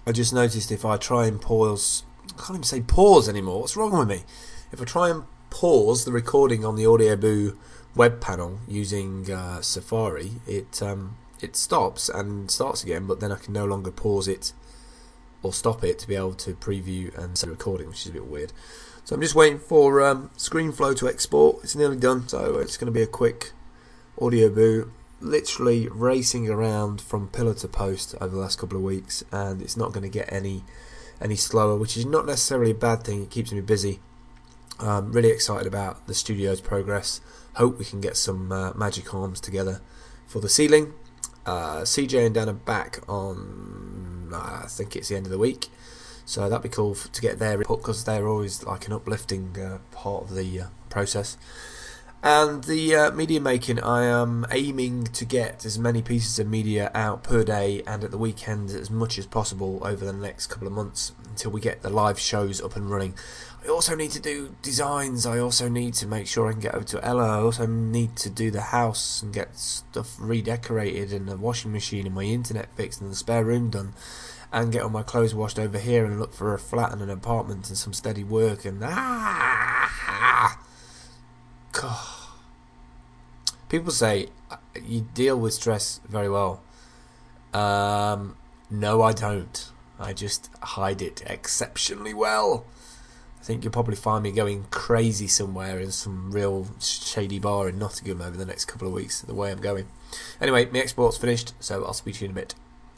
I just noticed if I try and pause, I can't even say pause anymore. What's wrong with me? If I try and pause the recording on the Audioboo web panel using Safari, it stops and starts again, but then I can no longer pause it or stop it to be able to preview and set a recording, which is a bit weird. So I'm just waiting for ScreenFlow to export. It's nearly done, so it's going to be a quick Audioboo. Literally racing around from pillar to post over the last couple of weeks, and it's not going to get any slower, which is not necessarily a bad thing. It keeps me busy. Really excited about the studio's progress. Hope we can get some magic arms together for the ceiling. CJ and Dan are back on, I think it's the end of the week, so that'd be cool to get their input, because they're always like an uplifting part of the process. And the media making, I am aiming to get as many pieces of media out per day and at the weekend as much as possible over the next couple of months until we get the live shows up and running. I also need to do designs. I also need to make sure I can get over to Ella. I also need to do the house and get stuff redecorated and the washing machine and my internet fixed and the spare room done, and get all my clothes washed over here and look for a flat and an apartment and some steady work and God. People say you deal with stress very well. No, I don't. I just hide it exceptionally well. I think you'll probably find me going crazy somewhere in some real shady bar in Nottingham over the next couple of weeks, the way I'm going. Anyway, my export's finished, so I'll speak to you in a bit.